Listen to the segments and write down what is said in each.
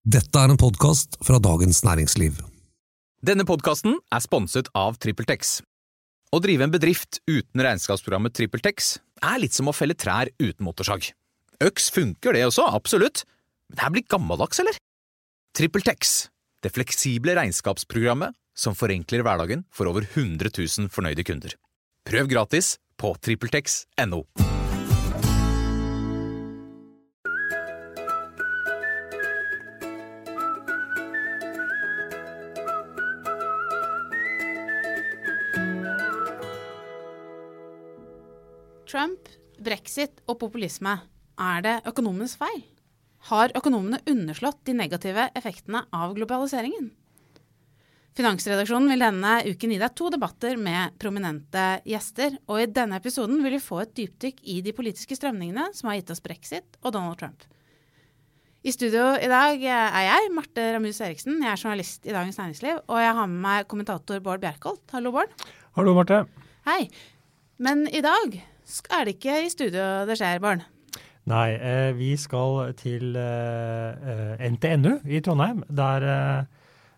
Dette en podcast fra Dagens Næringsliv. Denne podcasten sponset av TrippelTex. Å drive en bedrift uten regnskapsprogrammet TrippelTex litt som å felle trær uten motorsag. Øks funker det også, absolutt. Men det blir gammeldags, eller? TrippelTex, det fleksible regnskapsprogrammet som forenkler hverdagen for over 100 000 fornøyde kunder. Prøv gratis på TrippelTex.no. Trump, Brexit og populisme. Det økonomenes feil? Har økonomene underslått de negative effektene av globaliseringen? Finansredaksjonen vil denne uken gi deg 2 debatter med prominente gjester, og i denne episoden vil vi få et dypdykk i de politiske strømningene som har gitt oss Brexit og Donald Trump. I studio i dag jeg, Marte Ramus Eriksen. Jeg journalist i Dagens Næringsliv, og jeg har med meg kommentator Bård Bjerkholt. Hallo, Bård. Hallo, Marte. Hei. Men i dag det ikke i studio det skjer, Bård? Nei, vi skal til NTNU i Trondheim, der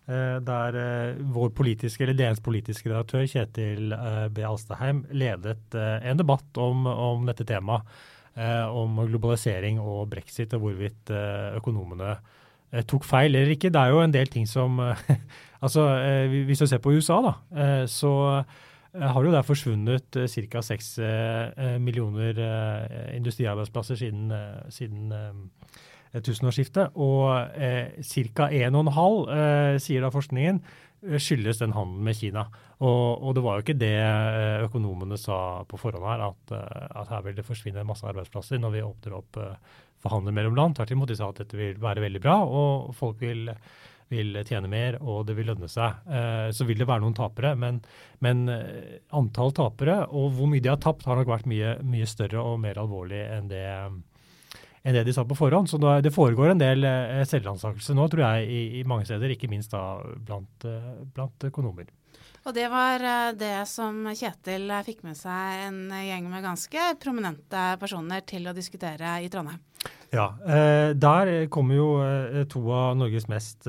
vår politiske, eller deres politiske redaktør Kjetil B. Alstaheim ledet en debatt om dette temaet, om globalisering og Brexit, og hvorvidt økonomene tok feil eller ikke. Det jo en del ting som, hvis du ser på USA da, så har jo der forsvunnet ca. 6 millioner industriarbeidsplasser siden tusenårsskiftet, og ca. 1,5, sier da forskningen, skyldes den handelen med Kina. Og det var jo ikke det økonomene sa på forhånd her, at her vil det forsvinne masse arbeidsplasser når vi åpner opp for handel mellom land. Tvert imot, de sa at dette vil være veldig bra, og folk vil tjene mer, og det vil lønne seg. Så vil det være noen tapere, men antall tapere, og hvor mye de har tapt, har nok vært mye større og mer alvorlig enn det de sa på forhånd. Så det foregår en del selvransakelse nå, tror jeg, i mange steder, ikke minst da blant økonomer. Og det var det som Kjetil fikk med seg en gjeng med ganske prominente personer til å diskutere i Trondheim. Ja, der kommer jo 3 av Norges mest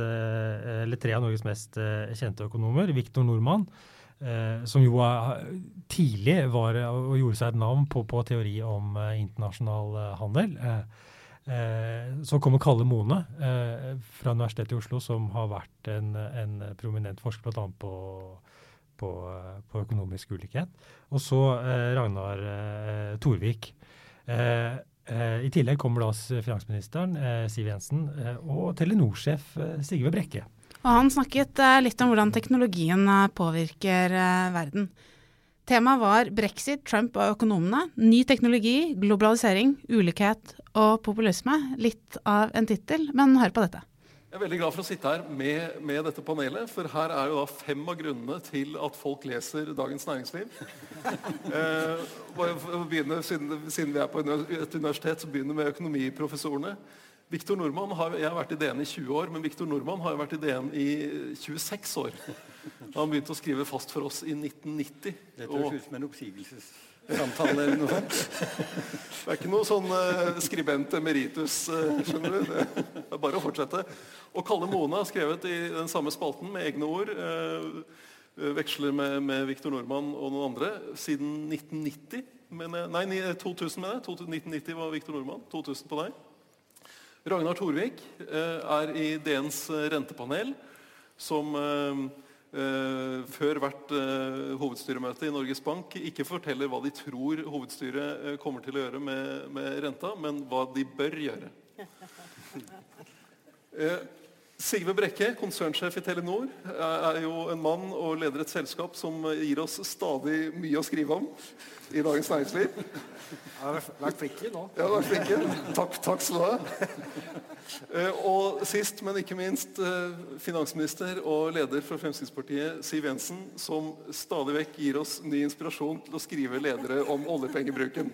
kjente økonomer, Victor Norman, som jo tidlig var og gjorde seg et navn på teori om internasjonal handel. Så kommer Kalle Mone fra Universitetet i Oslo, som har vært en prominent forsker blant annet på økonomisk ulikhet. Og så Ragnar Torvik. I tillegg kommer da finansministeren Siv Jensen og Telenor-sjef Sigve Brekke. Og han snakket litt om hvordan teknologien påvirker verden. Temaet var Brexit, Trump og økonomene, ny teknologi, globalisering, ulikhet og populisme. Litt av en titel, men hør på dette. Jeg veldig glad for å sitte her med dette panelet, for her jo da 5 av grunnene til at folk leser Dagens Næringsliv. Siden vi på et universitet, så begynner med økonomiprofessorene. Victor Norman, jeg har vært i DN i 20 år, men Victor Norman har vært i DN i 26 år. Han begynte å skrive fast for oss i 1990. Det høres ut som en oppsigelsessamtale eller noe sånt. Det ikke noe sånn skribent emeritus, skjønner du? Det bare å fortsette. Og Kalle Mone har skrevet i den samme spalten med egne ord, veksler med Victor Norman og noen andre, siden 1990. 2000 med det. 1990 var Victor Norman, 2000 på deg. Ragnar Torvik i DNs rentepanel, som før hvert hovedstyremøte i Norges Bank ikke forteller hva de tror hovedstyret kommer til å gjøre med renta, men hva de bør gjøre. Sigve Brekke, konsernsjef i Telenor, jo en mann og leder et selskap som gir oss stadig mye å skrive om i Dagens Næringsliv. Jeg har vært flinke nå. Ja, vært flinke. Takk skal du ha. Og sist, men ikke minst, finansminister og leder for Fremskrittspartiet, Siv Jensen, som stadig vekk gir oss ny inspirasjon til å skrive ledere om oljepengebruken.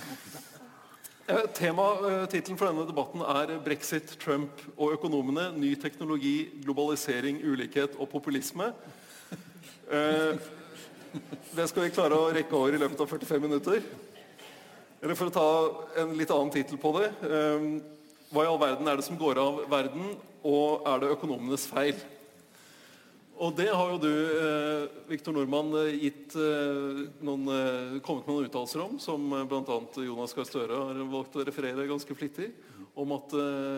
Titelen for denne debatten Brexit, Trump og økonomene, ny teknologi, globalisering, ulikhet og populisme. Det skal vi klare å rekke over i løpet av 45 minutter. Eller for å ta en litt annen titel på det. hva i all verden det som går av verden, og det økonomenes feil? Og det har jo du, Victor Normann, kommet med noen uttalelser om, som blant annet Jonas Gahr Støre har valgt å referere ganske flittig, om at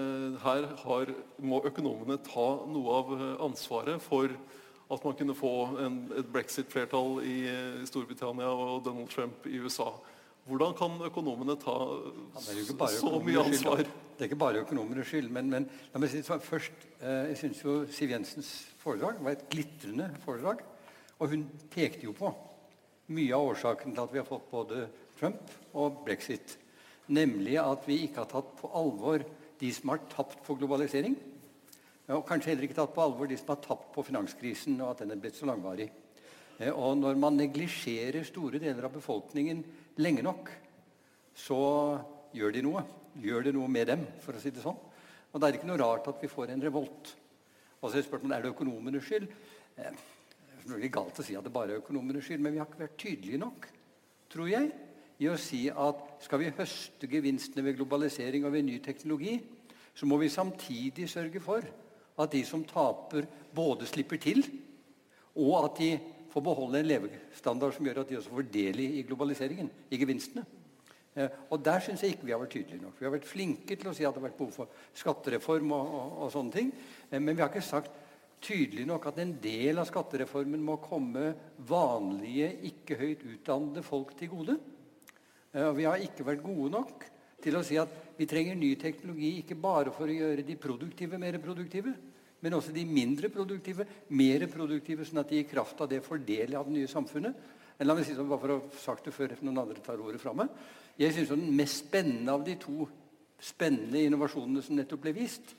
her må økonomene ta noe av ansvaret for at man kunne få et Brexit-flertall i Storbritannia og Donald Trump i USA. Hvordan kan økonomene ta så mye ansvar? Det ikke bare økonomenes skyld, men la meg si det først. Jeg synes jo Siv Jensens foredrag var et glitrende foredrag, og hun pekte jo på mye av årsaken til at vi har fått både Trump og Brexit, nemlig at vi ikke har tatt på alvor de som har tapt på globalisering, og kanskje heller ikke tatt på alvor de som har tapt på finanskrisen og at den er blitt så langvarig. Og når man neglisjerer store deler av befolkningen lenge nok, så gjør de noe. Gjør det noe med dem, for å si det sånn. Og det ikke noe rart at vi får en revolt. Og så spørsmålet, det økonomenes skyld? Det er galt å si at det bare økonomenes skyld, men vi har ikke vært tydelige nok, tror jeg, i å si at skal vi høste gevinstene ved globalisering og ved ny teknologi, så må vi samtidig sørge for at de som taper både slipper til, og at de får beholde en levestandard som gjør at de også får del i globaliseringen, i gevinstene. Og der synes jeg ikke vi har vært tydelige nok. Vi har vært flinke til å si at det har vært behov for skattereform og sånne ting, men vi har ikke sagt tydelig nok at en del av skattereformen må komme vanlige, ikke høyt utdannede folk til gode. Og vi har ikke vært gode nok til å si at vi trenger ny teknologi ikke bare for å gjøre de produktive mer produktive, men også de mindre produktive, mer produktive, sånn at de i kraft av det får del av det nye samfunnet. La meg si sånn, bare for å ha sagt det før noen andre tar ordet fremme. Jeg synes den mest spennende av de to spennende innovasjonene som nettopp ble vist,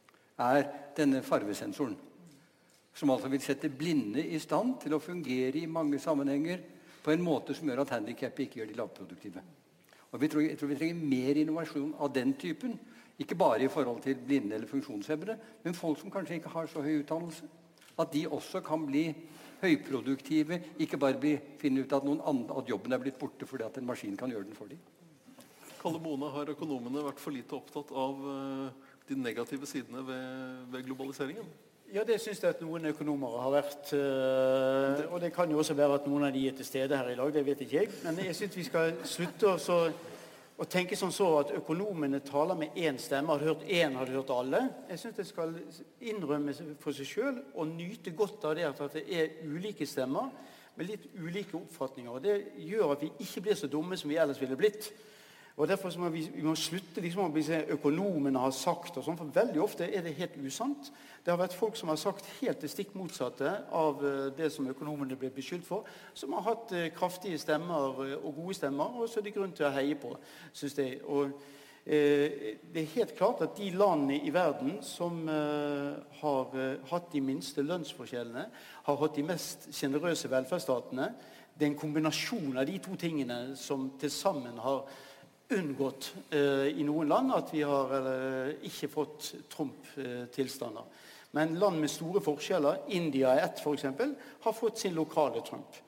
denne farvesensoren, som altså vil sette blinde i stand til å fungere i mange sammenhenger på en måte som gjør at handicapet ikke gjør de lavproduktive. Og jeg tror vi trenger mer innovasjon av den typen, ikke bare i forhold til blinde eller funksjonshemmede, men folk som kanskje ikke har så høy utdannelse. At de også kan bli høyproduktive, ikke bare finne ut at jobben er blitt borte fordi at en maskin kan gjøre den for dem. Kalle Mone, har økonomene vært for lite opptatt av de negative sidene ved globaliseringen? Ja, det synes jeg at noen økonomer har vært, og det kan jo også være at noen av de til stede her i dag, det vet ikke jeg, men jeg synes vi skal slutte å tenke sånn så at økonomene taler med én stemme, har du hørt alle. Jeg synes det skal innrømme for seg selv og nyte godt av det at det ulike stemmer med litt ulike oppfatninger, og det gjør at vi ikke blir så dumme som vi ellers ville blitt. Og derfor må vi må slutte liksom å bli økonomene har sagt og sånn, for veldig ofte det helt usant. Det har vært folk som har sagt helt det stikk motsatte av det som økonomene ble beskyldt for, som har hatt kraftige stemmer og gode stemmer, og så det grunn til å heie på, synes jeg. Og det helt klart at de landene i verden som har hatt de minste lønnsforskjellene, har hatt de mest generøse velferdsstatene, det en kombinasjon av de to tingene som til sammen har unngått i noen land at vi har ikke fått Trump-tilstander. Men land med store forskjeller, India for eksempel, har fått sin lokale Trump.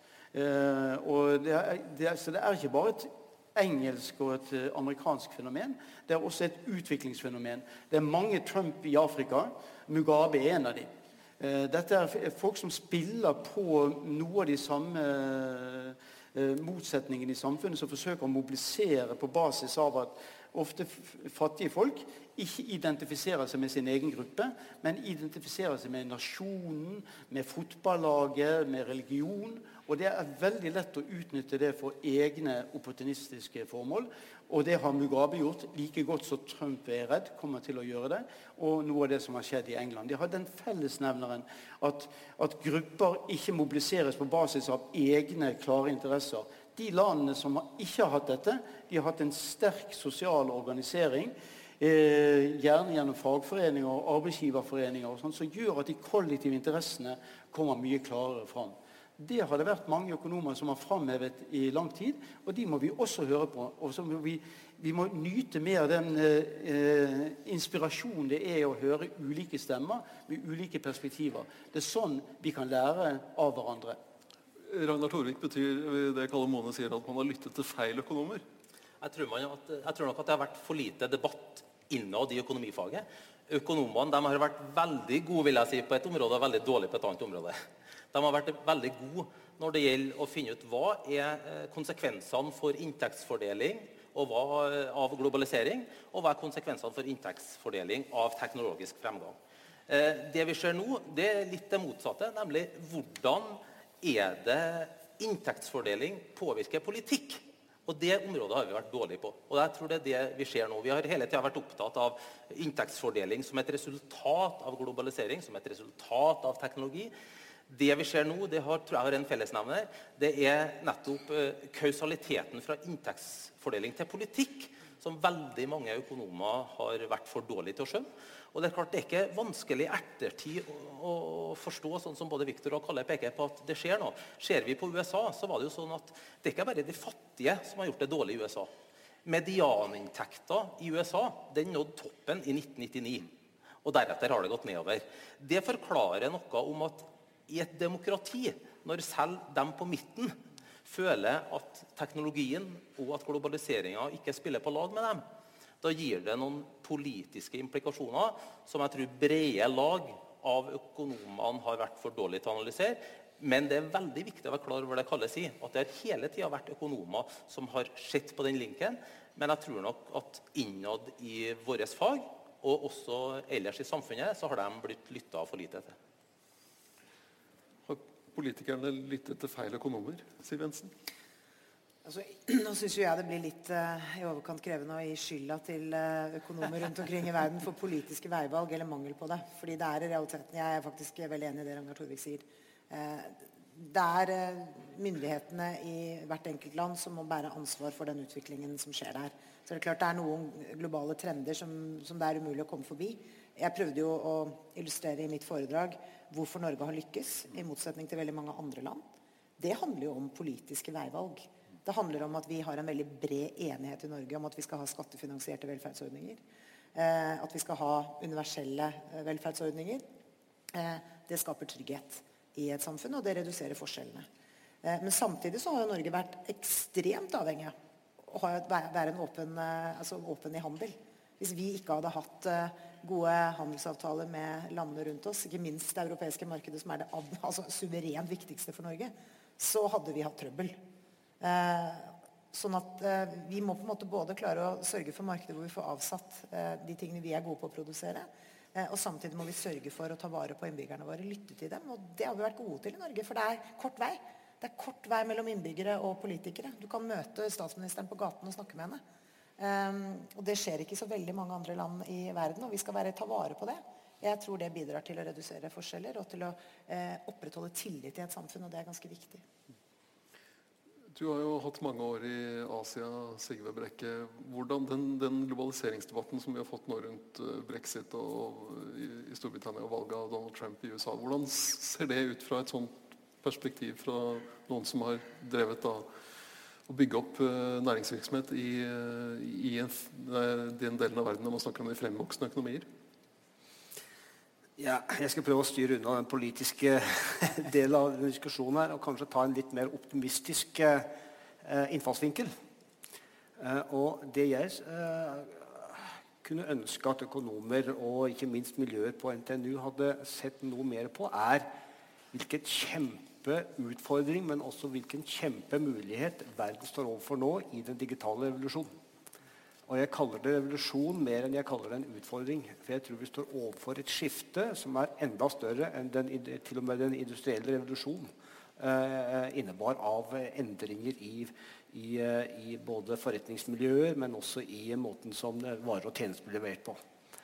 Og så det ikke bare et engelsk og et amerikansk fenomen, det også et utviklingsfenomen. Det mange Trump i Afrika, Mugabe en av dem. Dette folk som spiller på noe av de samme motsetningene i samfunnet, som forsøker å mobilisere på basis av at ofte fattige folk ikke identifiserer seg med sin egen gruppe, men identifiserer seg med nasjonen, med fotballaget, med religion, og det veldig lett å utnytte det for egne opportunistiske formål, og det har Mugabe gjort like godt som Trump redd kommer til å gjøre det, og noe av det som har skjedd i England. De har den fellesnevneren at grupper ikke mobiliseres på basis av egne klare interesser. De landene som ikke har hatt dette, de har hatt en sterk sosial organisering, gjerne gjennom fagforeninger og arbeidsgiverforeninger, og sånt, som gjør at de kollektive interessene kommer mye klarere fram. Det har det vært mange økonomer som har framhevet i lang tid, og de må vi også høre på. Og så må vi må nyte mer av den inspirasjonen det å høre ulike stemmer med ulike perspektiver. Det sånn vi kan lære av hverandre. Ragnar Torvik, betyr det Kalle Mone sier at man har lyttet til feil økonomer? Jeg tror nok at det har vært for lite debatt innad i økonomifaget. Økonomene de har vært veldig gode, vil jeg si, på et område og veldig dårlige på et annet område. De har vært veldig gode når det gjelder å finne ut hva konsekvensene for inntektsfordeling av globalisering, og hva konsekvensene for inntektsfordeling av teknologisk fremgang. Det vi ser nå, det litt det motsatte, nemlig hvordan det inntektsfordeling påvirker politikk. Og det området har vi vært dårlige på. Og jeg tror det det vi ser nå. Vi har hele tiden vært opptatt av inntektsfordeling som et resultat av globalisering, som et resultat av teknologi. Det vi ser nå, det tror jeg har en fellesnevner, det nettopp kausaliteten fra inntektsfordeling til politikk, som veldig mange økonomer har vært for dårlige til å skjønne. Og det klart, det ikke vanskelig i ettertid å forstå, sånn som både Victor og Kalle peker på at det skjer nå. Ser vi på USA, så var det jo sånn at det ikke bare de fattige som har gjort det dårlig i USA. Medianinntekter i USA, den nådde toppen i 1999, og deretter har det gått nedover. Det forklarer noe om at i et demokrati, når selv dem på midten føler at teknologien og at globaliseringen ikke spiller på lag med dem, da gir det noen politiske implikasjoner som jeg tror brede lag av økonomene har vært for dårlig til å analysere. Men det veldig viktig å være klar over det Kalle sier, at det har hele tiden vært økonomer som har sett på den linken, men jeg tror nok at innad i våres fag, og også ellers i samfunnet, så har de blitt lyttet for lite til. Har politikerne lyttet til feil økonomer, Siv Jensen? Altså, nå synes jo jeg det blir litt i overkant krevende å gi skylda til økonomer rundt omkring i verden for politiske veivalg eller mangel på det. Fordi det i realiteten, jeg faktisk veldig enig i det Ragnar Torvik sier. Det myndighetene i hvert enkelt land som må bære ansvar for den utviklingen som skjer der. Så det klart det noen globale trender som det umulig å komme forbi. Jeg prøvde jo å illustrere i mitt foredrag hvorfor Norge har lykkes, i motsetning til veldig mange andre land. Det handler jo om politiske veivalg. Det handler om at vi har en veldig bred enighet i Norge om at vi skal ha skattefinansierte velferdsordninger, at vi skal ha universelle velferdsordninger. Det skaper trygghet i et samfunn, og det reduserer forskjellene. Men samtidig så har jo Norge vært ekstremt avhengig av å være åpen i handel. Hvis vi ikke hadde hatt gode handelsavtaler med landene rundt oss, ikke minst det europeiske markedet som det suverent viktigste for Norge, så hadde vi hatt trøbbel. Sånn at vi må på en måte både klare å sørge for markedet hvor vi får avsatt de tingene vi gode på å produsere, og samtidig må vi sørge for å ta vare på innbyggerne våre, lytte til dem, og det har vi vært gode til i Norge, for det kort vei. Det kort vei mellom innbyggere og politikere. Du kan møte statsministeren på gaten og snakke med henne. Og det skjer ikke i så veldig mange andre land i verden, og vi skal ta vare på det. Jeg tror det bidrar til å redusere forskjeller og til å opprettholde tillit i et samfunn, og det ganske viktig. Du har jo hatt mange år i Asia, Sigve Brekke. Hvordan den globaliseringsdebatten som vi har fått nå rundt Brexit og i Storbritannia og valget av Donald Trump i USA, hvordan ser det ut fra et sånt perspektiv fra noen som har drevet å bygge opp næringsvirksomhet i den delen av verden når man snakker om de fremvoksende økonomier? Ja, jeg skal prøve å styre unna den politiske delen av den diskusjonen her, og kanskje ta en litt mer optimistisk innfallsvinkel. Og det jeg kunne ønske at økonomer og ikke minst miljøer på NTNU hadde sett noe mer på, hvilken kjempeutfordring, men også hvilken kjempemulighet verden står overfor nå i den digitale revolusjonen. Og jeg kaller det revolusjon mer enn jeg kaller det en utfordring. For jeg tror vi står overfor et skifte som enda større enn til og med den industrielle revolusjonen innebar av endringer i både forretningsmiljøer, men også i måten som varer og tjenester blir levert på.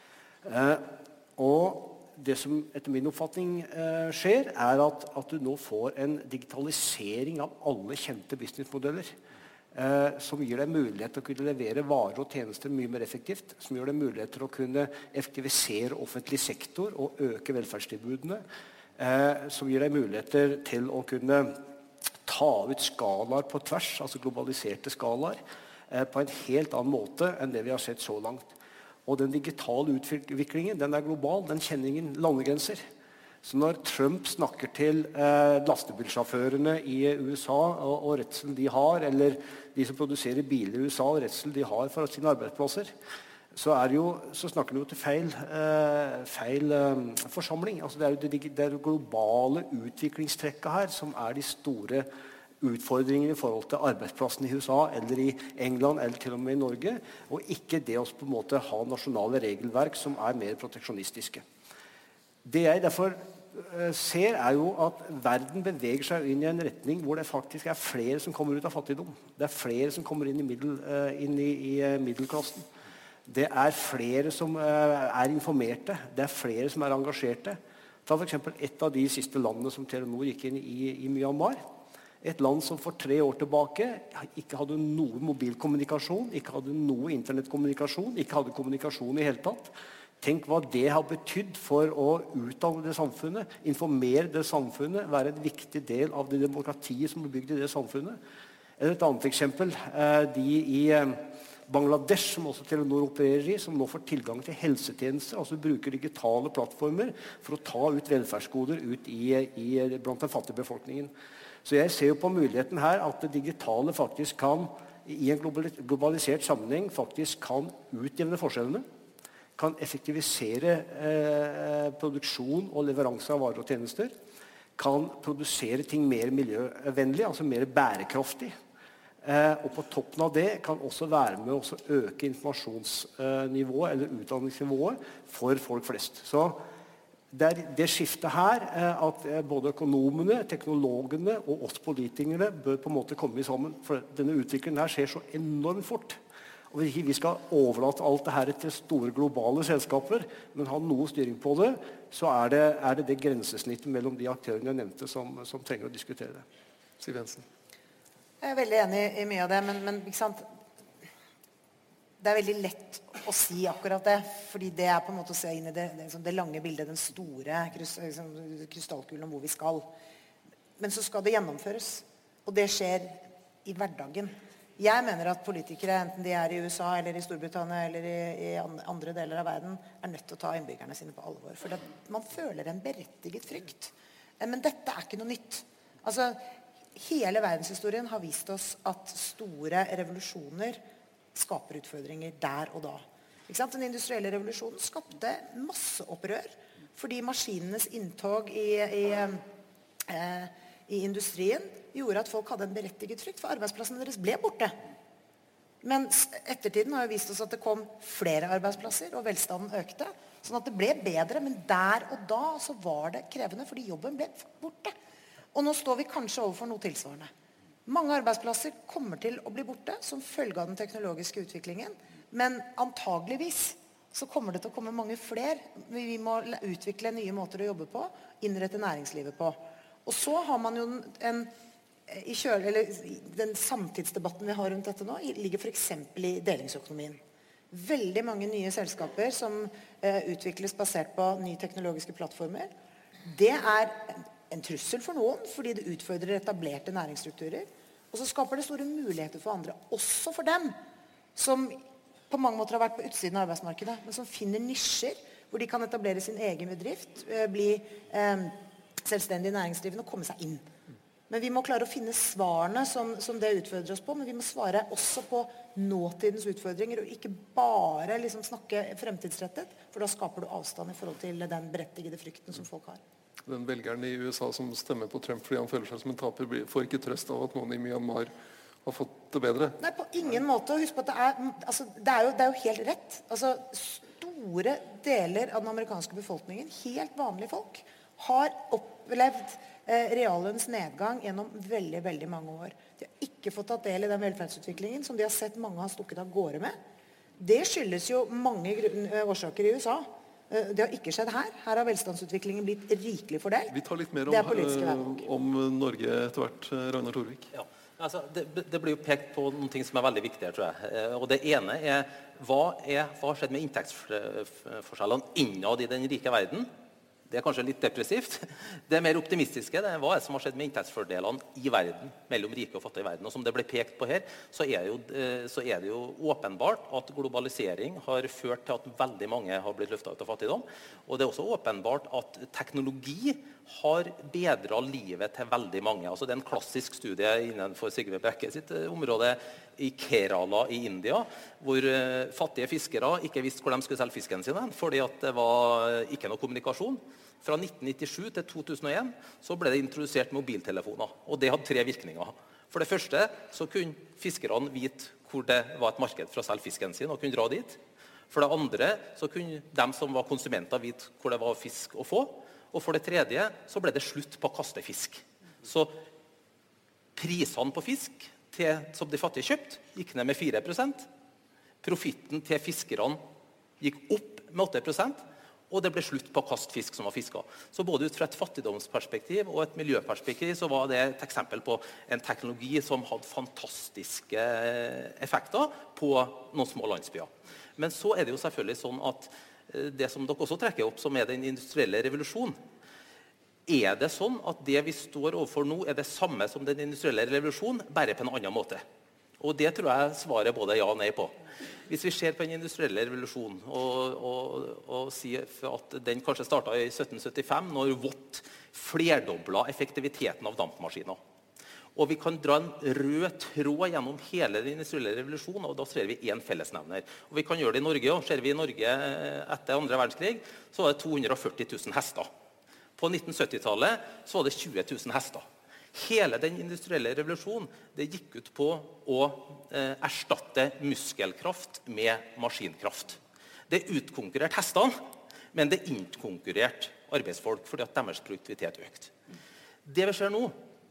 Og det som etter min oppfatning skjer, at du nå får en digitalisering av alle kjente businessmodeller, som gir deg mulighet til å kunne levere varer og tjenester mye mer effektivt, som gjør deg mulighet til å kunne effektivisere offentlig sektor og øke velferdstilbudene, som gir deg muligheter til å kunne ta ut skalaer på tvers, altså globaliserte skalaer, på en helt annen måte enn det vi har sett så langt. Og den digitale utviklingen, den global, den kjenner ingen landegrenser. Så når Trump snakker til lastebilsjåførene i USA og redselen de har, eller de som produserer biler i USA og redselen de har for sine arbeidsplasser, så snakker vi jo til feil forsamling. Altså det er globale utviklingstrekket her som de store utfordringene i forhold til arbeidsplassen i USA eller i England eller til og med i Norge, og ikke det å på en måte ha nasjonale regelverk som mer proteksjonistiske. Det jeg derfor ser jo at verden beveger seg inn i en retning hvor det faktisk flere som kommer ut av fattigdom. Det flere som kommer inn i middelklassen. Det flere som informerte. Det flere som engasjerte. Ta for eksempel et av de siste landene som Telenor gikk inn i Myanmar. Et land som for 3 år tilbake ikke hadde noe mobilkommunikasjon, ikke hadde noe internettkommunikasjon, ikke hadde kommunikasjon i hele tatt. Tenk hva det har betydd for å utdanne det samfunnet, informere det samfunnet, være en viktig del av det demokratiet som er bygd i det samfunnet. Et annet eksempel, de i Bangladesh, som også Telenor opererer i, som nå får tilgang til helsetjenester, altså bruker digitale plattformer for å ta ut velferdsgoder ut blant den fattige befolkningen. Så jeg ser jo på muligheten her at det digitale faktisk kan, i en globalisert sammenheng, faktisk kan utjevne forskjellene, kan effektivisere produksjon og leveranse av varer og tjenester, kan produsere ting mer miljøvennlig, altså mer bærekraftig, og på toppen av det kan også være med å øke informasjonsnivået eller utdanningsnivået for folk flest. Så det skiftet her, at både økonomene, teknologene og oss politikere bør på en måte komme sammen, for denne utviklingen her skjer så enormt fort. Og vi skal overlate alt det her til store globale selskaper, men ha noe styring på det, så det grensesnittet mellom de aktørene jeg nevnte som trenger å diskutere det. Siv Jensen. Jeg veldig enig i mye av det, men ikke sant? Det veldig lett å si akkurat det, fordi det på en måte å se inn i det lange bildet, den store krystallkulen om hvor vi skal. Men så skal det gjennomføres, og det skjer i hverdagen. Jeg mener at politikere, enten de i USA eller i Storbritannia eller i andre deler av verden, nødt til å ta innbyggerne sine på alvor. For man føler en berettiget frykt. Men dette ikke noe nytt. Altså, hele verdenshistorien har vist oss at store revolusjoner skaper utfordringer der og da. Ikke sant? Den industrielle revolusjonen skapte masse opprør, fordi maskinenes inntog i industrien gjorde at folk hadde en berettiget frykt, for arbeidsplassene deres ble borte. Men ettertiden har jo vist oss at det kom flere arbeidsplasser, og velstanden økte, sånn at det ble bedre, men der og da så var det krevende, fordi jobben ble borte. Og nå står vi kanskje overfor noe tilsvarende. Mange arbeidsplasser kommer til å bli borte som følge av den teknologiske utviklingen, men antageligvis så kommer det til å komme mange flere. Vi må utvikle nye måter å jobbe på, innrette næringslivet på. Og så har man jo den samtidsdebatten vi har rundt dette nå, ligger for eksempel i delingsøkonomien. Veldig mange nye selskaper som utvikles basert på nye teknologiske plattformer. Det en trussel for noen, fordi det utfordrer etablerte næringsstrukturer. Og så skaper det store muligheter for andre, også for dem, som på mange måter har vært på utsiden av arbeidsmarkedet, men som finner nisjer, hvor de kan etablere sin egen bedrift, bli selvstendig næringsdrivende og komme seg inn. Men vi må klare å finne svarene som det utfordrer oss på, men vi må svare også på nåtidens utfordringer, og ikke bare snakke fremtidsrettet, for da skaper du avstand i forhold til den berettigede frykten som folk har. Den velgeren i USA som stemmer på Trump fordi han føler seg som en taper, får ikke trøst av at noen i Myanmar har fått det bedre? Nei, på ingen måte. Husk på at det er jo helt rett. Altså, store deler av den amerikanske befolkningen, helt vanlige folk, har opplevd reallønnsnedgang gjennom veldig, veldig mange år. De har ikke fått tatt del i den velferdsutviklingen som de har sett mange har stukket av gårde med. Det skyldes jo mange årsaker i USA. Det har ikke skjedd her. Her har velstandsutviklingen blitt rikelig fordelt. Vi tar litt mer om Norge etter hvert, Ragnar Torvik. Ja, altså, det blir jo pekt på noen ting som veldig viktige, tror jeg. Og det ene hva har skjedd med inntektsforskjellene innad i den rike verden, Det kanskje litt depressivt. Det mer optimistiske, det hva som har skjedd med inntektsfordelene i verden, mellom rike og fattige i verden. Og som det ble pekt på her, så er det jo åpenbart at globalisering har ført til at veldig mange har blitt løftet ut av fattigdom. Og det er også åpenbart at teknologi har bedret livet til veldig mange. Altså det er en klassisk studie innenfor Sigve Brekke sitt område i Kerala i India, hvor fattige fiskere ikke visste hvor de skulle selge fisken sin, fordi at det var ikke noe kommunikasjon. Fra 1997 til 2001 så ble det introdusert mobiltelefoner, og det hadde 3 virkninger. For det første så kunne fiskerne vite hvor det var et marked for å selge fisken sin, og kunne dra dit. For det andre så kunne de som var konsumenter vite hvor det var fisk å få. Og for det tredje så ble det slutt på å kaste fisk. Så prisene på fisk som de fattige kjøpte gikk ned med 4%. Profitten til fiskerne gikk opp med 8%. Og det ble slutt på å kaste fisk som var fisket. Så både ut fra et fattigdomsperspektiv og et miljøperspektiv så var det et eksempel på en teknologi som hadde fantastiske effekter på noen små landsbyer. Men så er det jo selvfølgelig sånn at det som dere også trekker opp, som er den industrielle revolusjonen, er det sånn at det vi står overfor nå er det samme som den industrielle revolusjonen, bare på en annen måte? Og det tror jeg svaret både ja og nei på. Hvis vi ser på den industrielle revolusjonen og sier at den kanskje startet i 1775, når Watt flerdoblet effektiviteten av dampmaskiner. Og vi kan dra en rød tråd gjennom hele den industrielle revolusjonen, og da ser vi en fellesnevner. Og vi kan gjøre det i Norge, og ser vi i Norge etter andre verdenskrig, så var det 240 000 hester. På 1970-tallet så var det 20 000 hester. Hele den industrielle revolusjonen det gikk ut på å erstatte muskelkraft med maskinkraft. Det utkonkurrerte hestene, men det utkonkurrerte arbeidsfolk fordi at deres produktivitet økte. Det vi ser nå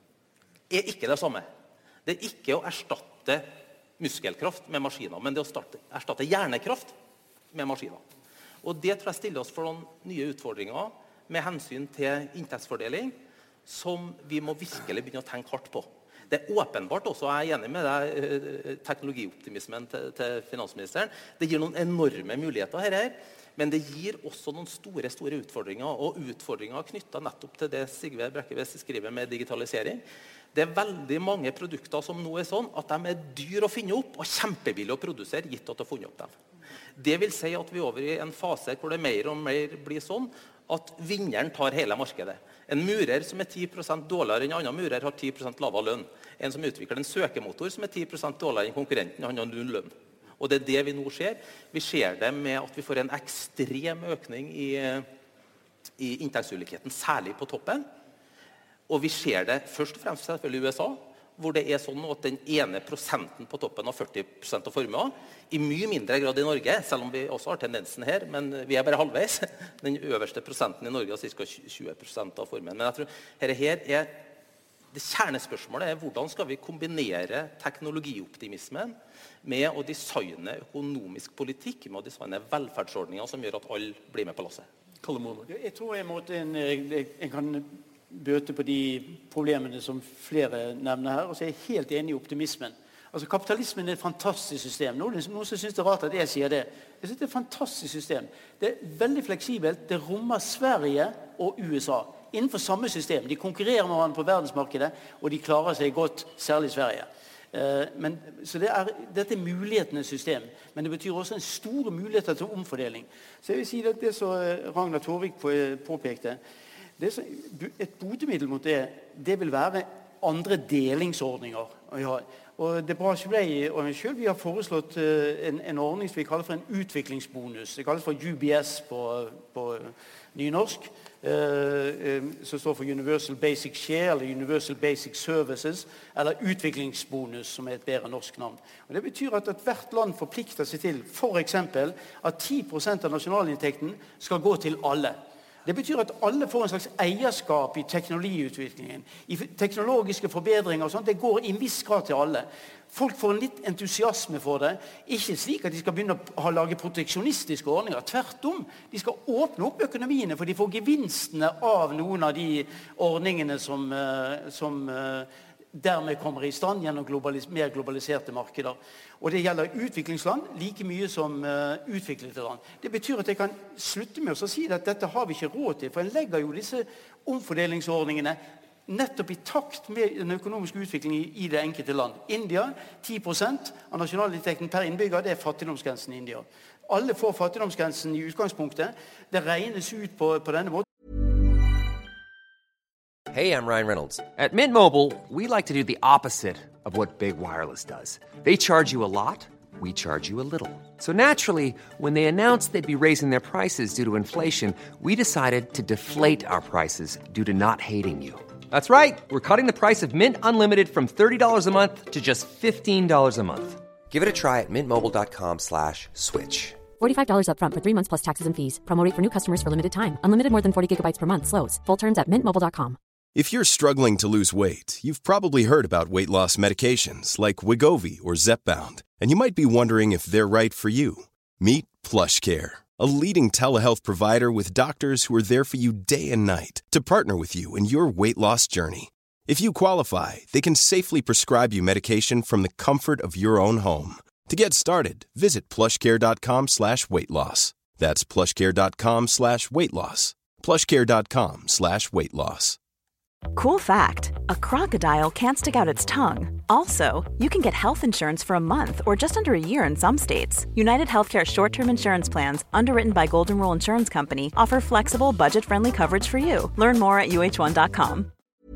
er ikke det samme. Det er ikke å erstatte muskelkraft med maskiner, men det er å erstatte hjernekraft med maskiner. Og det tror jeg stiller oss for noen nye utfordringer med hensyn til inntektsfordeling, som vi må virkelig begynne å tenke hardt på. Det er åpenbart også, jeg er enig med deg, teknologioptimismen til finansministeren. Det gir noen enorme muligheter her, men det gir også noen store utfordringer, og utfordringer knyttet nettopp til det Sigve Brekke skriver med digitalisering. Det er veldig mange produkter som nå er sånn at de er dyr å finne opp og kjempebillig å produsere, gitt at de har funnet opp dem. Det vil si at vi er over i en fase hvor det mer og mer blir sånn at vinneren tar hele markedet. En murer som er 10% dårligere enn en annen murer har 10% lavere lønn. En som utvikler en søkemotor som er 10% dårligere enn konkurrenten, han har null lønn. Og det er det vi nå ser. Vi ser det med at vi får en ekstrem økning i inntektsulikheten, særlig på toppen. Og vi ser det først og fremst selvfølgelig i USA, hvor det er sånn at den ene prosenten på toppen av 40% av formuen, i mye mindre grad i Norge, selv om vi også har tendensen her, men vi er bare halvveis. Den øverste prosenten i Norge har ca. 20% av formuen. Men jeg tror her er det kjernespørsmålet er hvordan skal vi kombinere teknologioptimismen med å designe økonomisk politikk, med å designe velferdsordninger som gjør at alle blir med på lasset. Jeg tror en kan bøte på de problemene som flere nevner her, og så er jeg helt enig i optimismen. Altså, kapitalismen er et fantastisk system. Noen som synes det er rart at jeg sier det. Jeg synes det er et fantastisk system. Det er veldig fleksibelt. Det rommer Sverige og USA innenfor samme system. De konkurrerer med hverandre på verdensmarkedet, og de klarer seg godt, særlig Sverige. Så dette er mulighetenes system, men det betyr også en store muligheter til omfordeling. Så jeg vil si at det som Ragnar Torvik påpekte, et botemiddel mot det vil være andre delingsordninger. Og det Brasjevlei og meg selv, vi har foreslått en ordning som vi kaller for en utviklingsbonus. Det kalles for UBS på nynorsk, som står for Universal Basic Share, eller Universal Basic Services, eller utviklingsbonus, som er et bedre norsk navn. Og det betyr at hvert land forplikter seg til, for eksempel, at 10% av nasjonalinntekten skal gå til alle. Det betyr at alle får en slags eierskap i teknologiutviklingen, i teknologiske forbedringer og sånt. Det går i en viss grad til alle. Folk får en litt entusiasme for det. Ikke slik at de skal begynne å lage proteksjonistiske ordninger. Tvert om, de skal åpne opp økonomiene, for de får gevinstene av noen av de ordningene som dermed kommer I stand gjennom mer globaliserte markeder. Og det gjelder utviklingsland like mye som utviklede land. Det betyr at jeg kan slutte med å si at dette har vi ikke råd til, for en legger jo disse omfordelingsordningene nettopp I takt med den økonomiske utviklingen I det enkelte land. India, 10% av nasjonalinntekten per innbygger, det fattigdomsgrensen I India. Alle får fattigdomsgrensen I utgangspunktet. Det regnes ut på denne måten. Hey, I'm Ryan Reynolds. At Mint Mobile, we like to do the opposite of what Big Wireless does. They charge you a lot, we charge you a little. So naturally, when they announced they'd be raising their prices due to inflation, we decided to deflate our prices due to not hating you. That's right. We're cutting the price of Mint Unlimited from $30 a month to just $15 a month. Give it a try at mintmobile.com/switch. $45 up front for 3 months plus taxes and fees. Promo rate for new customers for limited time. Unlimited more than 40 gigabytes per month. Slows full terms at mintmobile.com. If you're struggling to lose weight, you've probably heard about weight loss medications like Wegovy or Zepbound, and you might be wondering if they're right for you. Meet PlushCare, a leading telehealth provider with doctors who are there for you day and night to partner with you in your weight loss journey. If you qualify, they can safely prescribe you medication from the comfort of your own home. To get started, visit plushcare.com/weightloss. That's plushcare.com/weightloss. plushcare.com/weightloss. Cool fact, a crocodile can't stick out its tongue. Also, you can get health insurance for a month or just under a year in some states. United Healthcare short-term insurance plans, underwritten by Golden Rule Insurance Company, offer flexible, budget-friendly coverage for you. Learn more at uh1.com.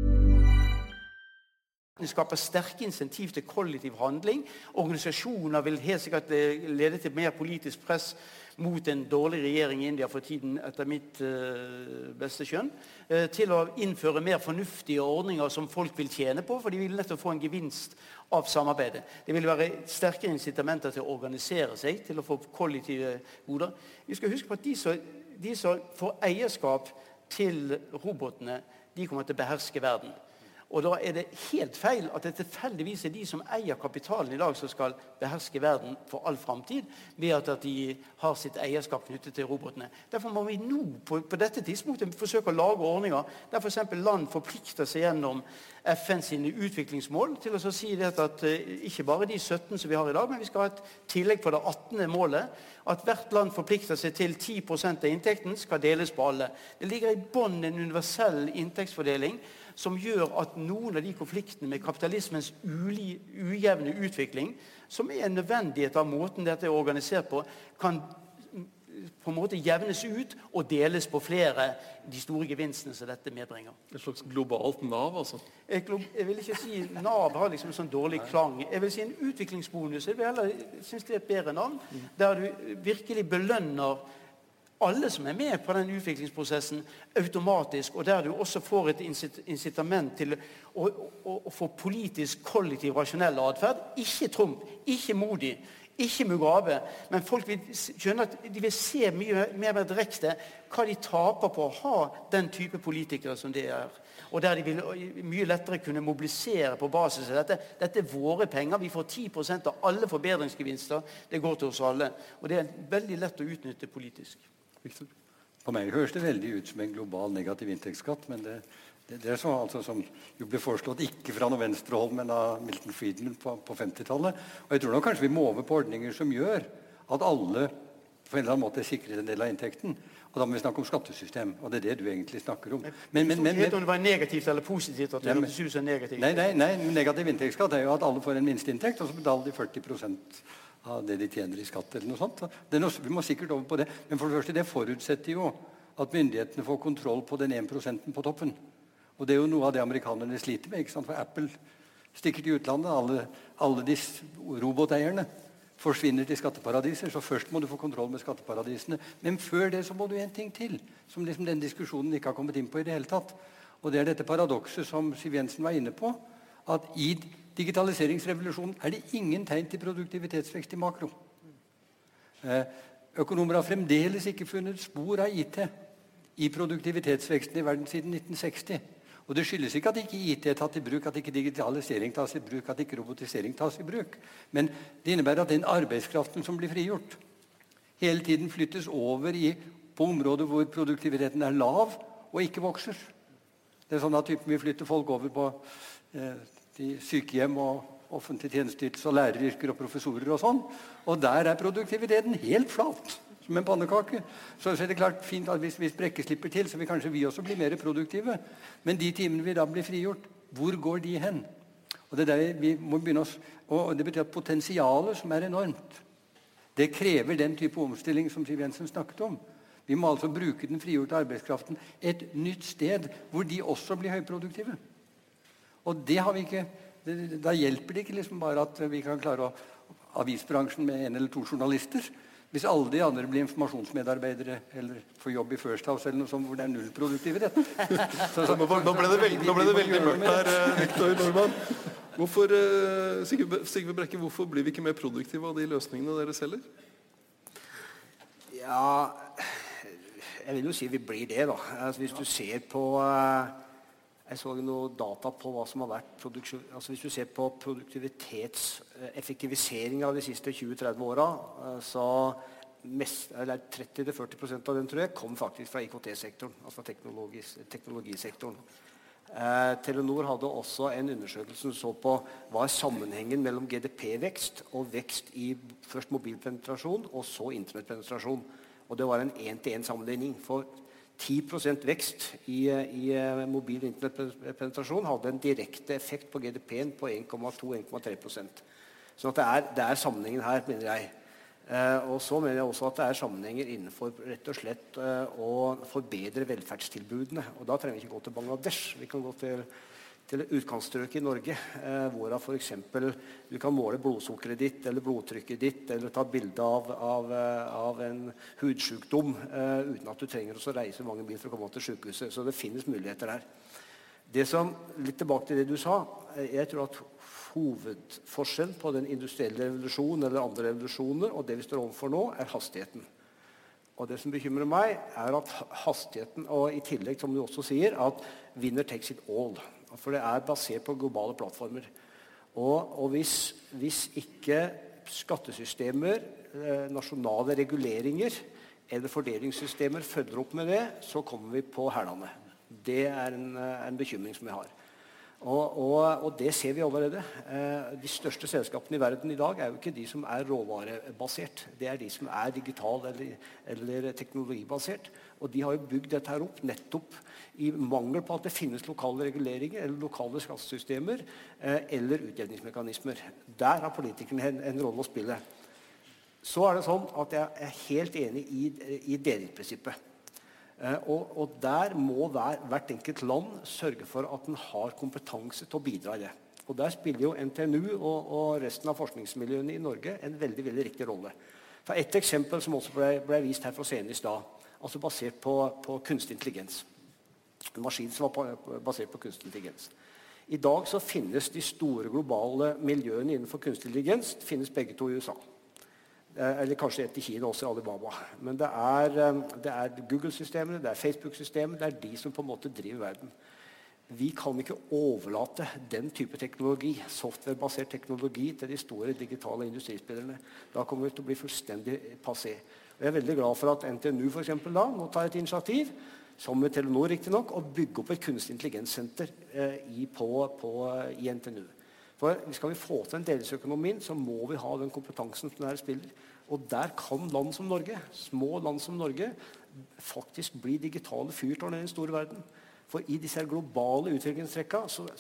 Det skaper sterke insentiv til kollektiv handling. Organisasjoner vil helt sikkert lede til mer politisk press mot en dårlig regjering I India for tiden, etter mitt beste skjønn, til å innføre mer fornuftige ordninger som folk vil tjene på, for de vil nettopp få en gevinst av samarbeidet. Det vil være sterkere incitamenter til å organisere seg, til å få kollektive goder. Vi skal huske på at de som får eierskap til robotene, de kommer til å beherske verden. Og da det helt feil at det tilfeldigvis de som eier kapitalen I dag som skal beherske verden for all fremtid, ved at de har sitt eierskap knyttet til robotene. Derfor må vi nå på dette tidspunktet forsøke å lage ordninger der for eksempel land forplikter seg gjennom FN sine utviklingsmål til å si det at ikke bare de 17 som vi har I dag, men vi skal ha et tillegg på det 18. målet, at hvert land forplikter seg til 10% av inntekten skal deles på alle. Det ligger I bånd en universell inntektsfordeling som gjør at noen av de konfliktene med kapitalismens ujevne utvikling, som en nødvendighet av måten dette organisert på, kan på en måte jevnes ut og deles på flere de store gevinstene som dette medbringer. Et slags globalt NAV, altså? Jeg vil ikke si NAV har liksom en sånn dårlig klang. Jeg vil si en utviklingsbonus. Jeg synes det et bedre navn, der du virkelig belønner alle som med på den utviklingsprosessen automatisk, og der du også får et incitament til å få politisk kollektiv rasjonell adferd. Ikke Trump, ikke Modi, ikke Mugabe, men folk vil skjønne at de vil se mye mer direkte hva de taper på å ha den type politikere som det og der de vil mye lettere kunne mobilisere på basis av dette. Dette våre penger, vi får 10% av alle forbedringsgevinster, det går til oss alle, og det veldig lett å utnytte politisk. Victor? På meg høres det veldig ut som en global negativ inntektsskatt, men det så altså som jo ble foreslått ikke fra noe venstrehold, men av Milton Friedman på 50-tallet. Og jeg tror nok kanskje vi må over på ordninger som gjør at alle på en eller annen måte sikrer en del av inntekten. Og da må vi snakke om skattesystem, og det det du egentlig snakker om. Men om det var negativt eller positivt at det synes negativt? Nei, negativ inntektsskatt jo at alle får en minsteinntekt, og så betaler de 40% av det de tjener I skatt eller noe sånt. Vi må sikkert over på det. Men for det første, det forutsetter jo at myndighetene får kontroll på den 1% på toppen. Og det jo noe av det amerikanerne sliter med, ikke sant? For Apple stikker til utlandet, alle de roboteierne forsvinner til skatteparadiser, så først må du få kontroll med skatteparadisene. Men før det så må du en ting til, som liksom den diskusjonen ikke har kommet inn på I det hele tatt. Og det dette paradokset som Siv Jensen var inne på, at I digitaliseringsrevolusjonen det ingen tegn til produktivitetsvekst I makro. Økonomer har fremdeles ikke funnet spor av IT I produktivitetsveksten I verden siden 1960. Og det skyldes ikke at ikke IT tatt I bruk, at ikke digitalisering tas I bruk, at ikke robotisering tas I bruk. Men det innebærer at den arbeidskraften som blir frigjort, hele tiden flyttes over på områder hvor produktiviteten lav og ikke vokser. Det sånn at vi flytter folk over på i sykehjem og offentlig tjenesteytelse og læreryrker og professorer og sånn. Og der produktiviteten helt flat, som en pannekake. Så er det klart fint at hvis Brekke slipper til, så vil kanskje vi også bli mer produktive. Men de timene vi da blir frigjort, hvor går de hen? Og det er der vi må begynne oss, og det betyr at potensialet som er enormt, det krever den type omstilling som Siv Jensen snakket om. Vi må altså bruke den frigjorte arbeidskraften et nytt sted, hvor de også blir høyproduktive. Og det har vi ikke, da hjelper det ikke liksom bare at vi kan klare avisbransjen med 1 eller 2 journalister, hvis alle de andre blir informasjonsmedarbeidere eller får jobb i First House eller noe sånt hvor det er null produktivitet. Nå ble det veldig mørkt her, Victor Normann. Hvorfor, Sigve Brekke, hvorfor blir vi ikke mer produktive av de løsningene dere selger? Ja, jeg vil jo si vi blir det da. Altså, hvis du ser på, jeg så noe data på hva som har vært produksjon, altså hvis du ser på produktivitetseffektivisering av de siste 20-30 årene, så 30-40% av den tror jeg kom faktisk fra IKT-sektoren, altså teknologisektoren. Telenor hadde også en undersøkelse som så på hva er sammenhengen mellom GDP-vekst og vekst i først mobilpenetrasjon og så internettpenetrasjon. Og det var en 1-til-1 sammenligning. For 10% vekst i mobil internettpenetrasjon hadde en direkte effekt på GDP-en på 1,2-1,3%. Så det er sammenhengen her, mener jeg. Og så mener jeg også at det er sammenhenger innenfor rett og slett å forbedre velferdstilbudene. Og da trenger vi ikke gå til Bangladesh. Vi kan gå til utkantstrøk i Norge, hvor for eksempel du kan måle blodsukkeret ditt, eller blodtrykket ditt, eller ta bilde av en hudsykdom, uten at du trenger å reise mange mil for å komme til sykehuset. Så det finnes muligheter her. Litt tilbake til det du sa, jeg tror at hovedforskjell på den industrielle revolusjonen eller andre revolusjoner og det vi står overfor nå er hastigheten. Og det som bekymrer meg er at hastigheten, og i tillegg som du også sier, at winner takes it all. For det er basert på globale plattformer. Og hvis ikke skattesystemer, nasjonale reguleringer eller fordelingssystemer følger opp med det, så kommer vi på hælene. Det er en bekymring som jeg har. Og det ser vi allerede. De største selskapene i verden i dag er jo ikke de som er råvarebasert. Det er de som er digital eller teknologibasert. Og de har jo bygd dette her opp nettopp i mangel på at det finnes lokale reguleringer eller lokale skattesystemer eller utjevningsmekanismer. Der har politikerne en rolle å spille. Så er det sånn at jeg er helt enig i delingsprinsippet. Og der må hvert enkelt land sørge for at den har kompetanse til å bidra i det. Og der spiller jo NTNU og resten av forskningsmiljøene i Norge en veldig, veldig riktig rolle. For et eksempel som også ble vist her fra scenen i sted, altså basert på kunstig intelligens. En maskin som var basert på kunstig intelligens. I dag så finnes de store globale miljøene innenfor kunstig intelligens, finnes begge to i USA. Eller kanskje et i Kina også i Alibaba. Men det er Google-systemene, det er Facebook-systemene, det er de som på en måte driver verden. Vi kan ikke overlate den type teknologi, softwarebasert teknologi, til de store digitale industrispillerne. Da kommer vi til å bli fullstendig passé. Og jeg er veldig glad for at NTNU for eksempel da, nå tar et initiativ, som med Telenor riktig nok, å bygge opp et kunstig intelligenssenter i NTNU. For skal vi få til en delingsøkonomien, så må vi ha den kompetansen som der spiller. Og der kan land som Norge, små land som Norge, faktisk bli digitale fyrtårn i den store verden. For i disse globale utviklingstrekkene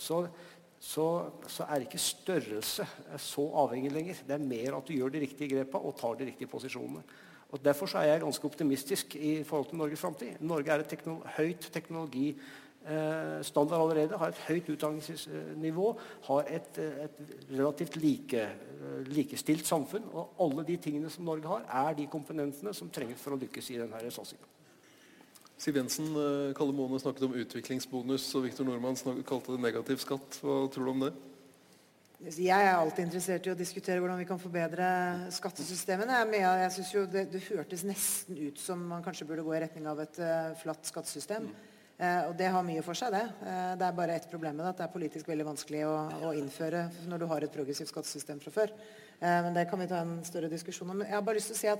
så er ikke størrelse så avhengig lenger. Det er mer at du gjør de riktige grepene og tar de riktige posisjonene. Og derfor så er jeg ganske optimistisk i forhold til Norges fremtid. Norge er et høyt teknologi standard allerede, har et høyt utdanningsnivå, har et relativt likestilt samfunn, og alle de tingene som Norge har, er de komponentene som trengs for å lykkes i denne satsingen. Siv Jensen, Kalle Moene snakket om utviklingsbonus, og Victor Normann kalte det negativ skatt. Hva tror du om det? Jeg er alltid interessert i å diskutere hvordan vi kan forbedre skattesystemene. Jeg synes jo det hørtes nesten ut som man kanskje burde gå i retning av et flatt skattesystem. Og det har mye for seg, det. Det er bare et problem med det, at det er politisk veldig vanskelig å innføre når du har et progressivt skattesystem fra før. Men det kan vi ta en større diskusjon om. Jeg har bare lyst til å si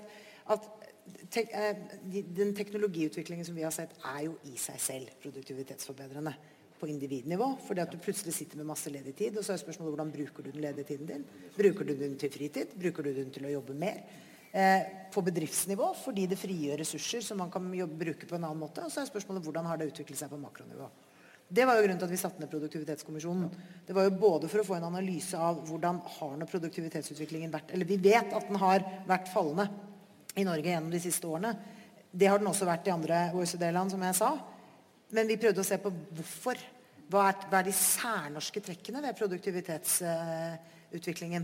at den teknologiutviklingen som vi har sett, er jo i seg selv produktivitetsforbedrende. på individnivå, fordi at du plutselig sitter med masse ledig tid, og så er spørsmålet hvordan bruker du den ledige tiden din? Bruker du den til fritid? Bruker du den til å jobbe mer? På bedriftsnivå, fordi det frigjør ressurser som man kan bruke på en annen måte, og så er spørsmålet hvordan har det utviklet seg på makronivå. Det var jo grunnen til at vi satte ned produktivitetskommisjonen. Det var jo både for å få en analyse av hvordan har nå produktivitetsutviklingen vært, eller vi vet at den har vært fallende i Norge gjennom de siste årene. Det har den også vært i andre OECD-land, som jeg sa. Men vi prøvde å se på hvorfor. Hva er de særnorske trekkene ved produktivitetsutviklingen?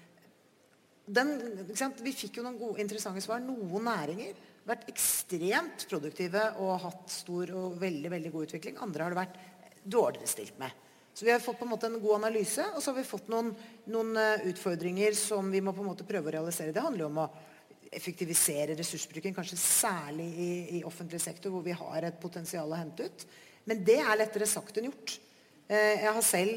Vi fikk jo noen gode, interessante svar. Noen næringer har vært ekstremt produktive og hatt stor og veldig, veldig god utvikling. Andre har det vært dårligere stilt med. Så vi har fått på en måte en god analyse, og så har vi fått noen utfordringer som vi må på en måte prøve å realisere. Det handler jo om å effektivisere ressursbruken, kanskje særlig i offentlig sektor, hvor vi har et potensial å hente ut. Men det er lettere sagt enn gjort. Jeg har selv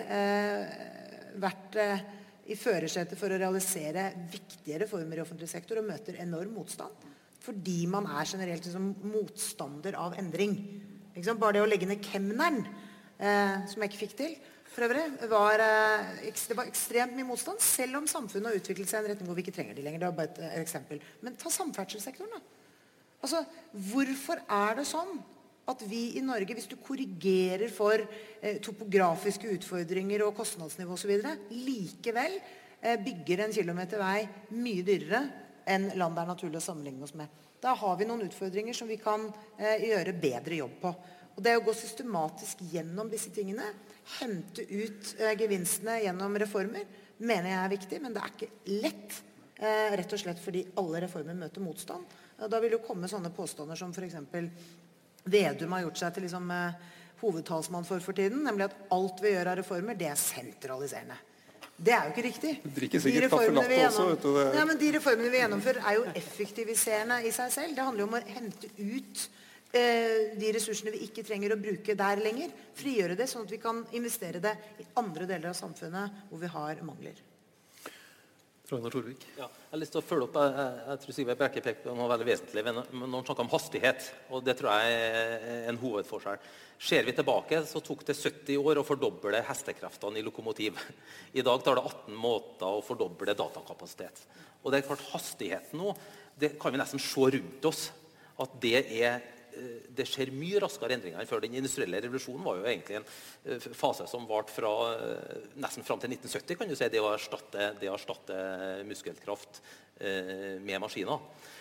vært i førersetet for å realisere viktige reformer i offentlig sektor og møter enorm motstand, fordi man er generelt liksom motstander av endring. Bare det å legge ned kemneren, som jeg ikke fikk til, for øvrig, det var ekstremt mye motstand, selv om samfunnet har utviklet seg i en retning hvor vi ikke trenger de lenger. Det var bare et eksempel. Men ta samferdselssektoren da. Altså, hvorfor er det sånn at vi i Norge, hvis du korrigerer for topografiske utfordringer og kostnadsnivå og så videre, likevel bygger en kilometer vei mye dyrere enn land det er naturlig å sammenligne oss med? Da har vi noen utfordringer som vi kan gjøre bedre jobb på. Og det å gå systematisk gjennom disse tingene, hente ut gevinstene gjennom reformer, mener jeg er viktig, men det er ikke lett, rett og slett fordi alle reformer møter motstand. Da vil jo komme sånne påstander som for eksempel Vedum har gjort seg til liksom, hovedtalsmann for tiden, nemlig at alt vi gjør av reformer, det er sentraliserende. Det er jo ikke riktig. Drikker sikkert kaffe latte også, vet du det. Ja, men de reformene vi gjennomfører er jo effektiviserende i seg selv. Det handler jo om å hente ut de ressursene vi ikke trenger å bruke der lenger, frigjøre det sånn at vi kan investere det i andre deler av samfunnet hvor vi har mangler. Ragnar Torvik. Ja, jeg har lyst til å følge opp. Jeg tror Sigve Brekke pekte på noe veldig vesentlig når han snakker om hastighet, og det tror jeg er en hovedforskjell. Ser vi tilbake, så tok det 70 år å fordoble hestekreftene i lokomotiv. I dag tar det 18 måter å fordoble datakapasitet. Og det er klart, hastigheten nå, det kan vi nesten se rundt oss, at det skjer mye raskere endringer enn før. Den industrielle revolusjonen var jo egentlig en fase som varte fra nesten fram til 1970, kan du si, det å erstatte muskelkraft med maskiner.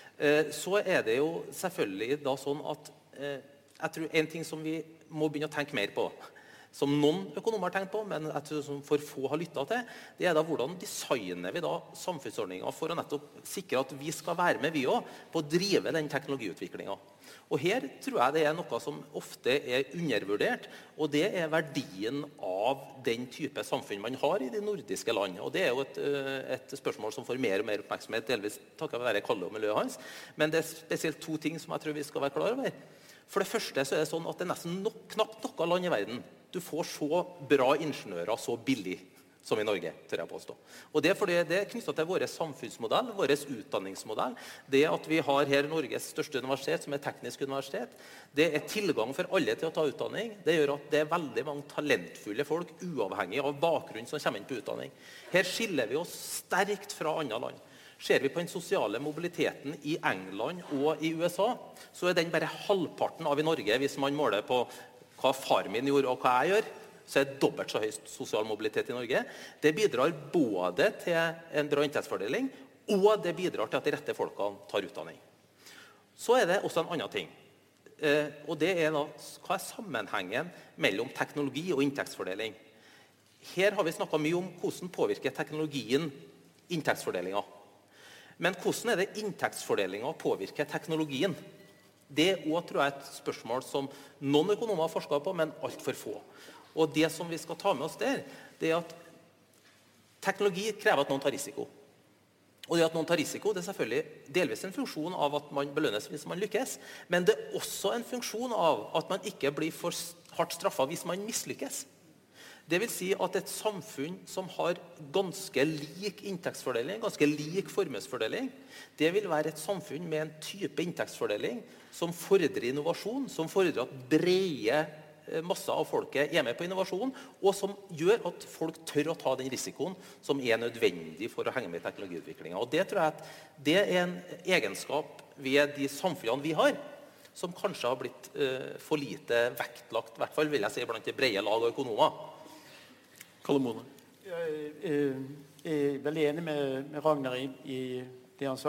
Så er det jo selvfølgelig da sånn at jeg tror en ting som vi må begynne å tenke mer på, som noen økonomer har tenkt på, men jeg tror som for få har lyttet til, det er da hvordan designer vi da samfunnsordninger for å nettopp sikre at vi skal være med vi også på å drive den teknologiutviklingen. Og her tror jeg det er noe som ofte er undervurdert, og det er verdien av den type samfunn man har i de nordiske land. Og det er jo et spørsmål som får mer og mer oppmerksomhet, delvis takket være Kalle og miljøet hans, men det er spesielt to ting som jeg tror vi skal være klar over. For det første så er det sånn at det er nesten knapt noe land i verden du får så bra ingeniører så billig som i Norge, tør jeg påstå. Og det er fordi det er knyttet til vår samfunnsmodell, vår utdanningsmodell. Det at vi har her Norges største universitet, som er teknisk universitet, det er tilgang for alle til å ta utdanning. Det gjør at det er veldig mange talentfulle folk, uavhengig av bakgrunn, som kommer inn på utdanning. Her skiller vi oss sterkt fra andre land. Ser vi på den sosiale mobiliteten i England og i USA, så er den bare halvparten av i Norge, hvis man måler på hva far min gjorde og hva jeg gjør, så er det dobbelt så høy sosial mobilitet i Norge. Det bidrar både til en bra inntektsfordeling, og det bidrar til at de rette folkene tar utdanning. Så er det også en annen ting, og det er da, hva er sammenhengen mellom teknologi og inntektsfordeling? Her har vi snakket mye om hvordan påvirker teknologien inntektsfordelingen. Men hvordan er det inntektsfordelingen påvirker teknologien? Det er også, tror jeg, et spørsmål som noen økonomer har forsket på, men alt for få. Og det som vi skal ta med oss der, det er at teknologi krever at noen tar risiko. Og det at noen tar risiko, det er selvfølgelig delvis en funksjon av at man belønnes hvis man lykkes, men det er også en funksjon av at man ikke blir for hardt straffet hvis man mislykkes. Det vil si at et samfunn som har ganske lik inntektsfordeling, ganske lik formuesfordeling, det vil være et samfunn med en type inntektsfordeling som fordrer innovasjon, som fordrer at brede masse av folket er med på innovasjon, og som gjør at folk tør å ta den risikoen som er nødvendig for å henge med i teknologiutviklingen. Og det tror jeg at det er en egenskap ved de samfunnene vi har, som kanskje har blitt for lite vektlagt, I hvert fall vil jeg si blant de brede lag og økonomer. Kalle Mone. Jeg er veldig enig med Ragnar i det han sa.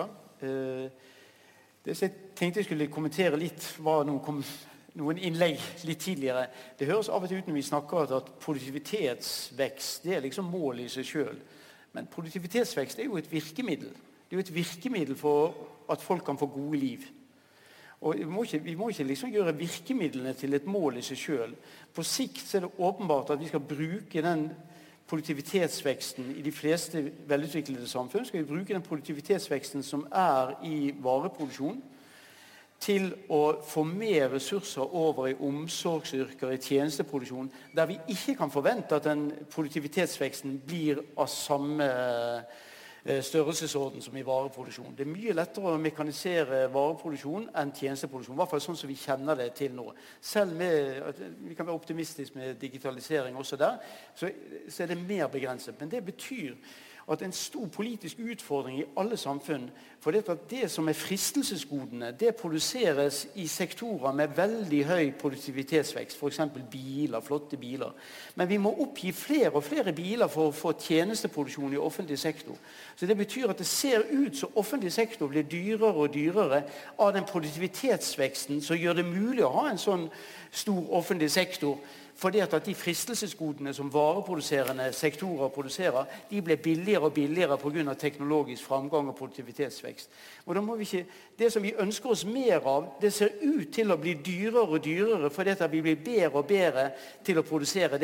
Det som jeg tenkte jeg skulle kommentere litt, var noen innlegg litt tidligere. Det høres av og til ut når vi snakker at produktivitetsvekst, det er liksom mål i seg selv. Men produktivitetsvekst er jo et virkemiddel. Det er jo et virkemiddel for at folk kan få gode liv. Og vi må ikke liksom gjøre virkemidlene til et mål i seg selv. På sikt så er det åpenbart at vi skal bruke den produktivitetsveksten i de fleste velutviklede samfunn, skal vi bruke den produktivitetsveksten som i vareproduksjon, til å få mer ressurser over i omsorgsyrker, i tjenesteproduksjon, der vi ikke kan forvente at den produktivitetsveksten blir av samme størrelsesorden som i vareproduksjon. Det er mye lettere å mekanisere vareproduksjon enn tjenesteproduksjon, I hvert fall sånn som vi kjenner det til nå. Selv vi kan være optimistiske med digitalisering også der, så er det mer begrenset. Men det betyr at en stor politisk utfordring i alle samfunn, for det som fristelsesgodene, det produseres i sektorer med veldig høy produktivitetsvekst, for eksempel biler, flotte biler. Men vi må oppgi flere og flere biler for å få tjenesteproduksjon i offentlig sektor. Så det betyr at det ser ut som offentlig sektor blir dyrere og dyrere av den produktivitetsveksten som gjør det mulig å ha en sånn stor offentlig sektor, fordi at de fristelsesgodene som vareproduserende sektorer produserer, de blir billigere og billigere på grunn av teknologisk framgang og produktivitetsvekst. Og da må vi ikke, det som vi ønsker oss mer av, det ser ut til å bli dyrere og dyrere, fordi at vi blir bedre og bedre til å produsere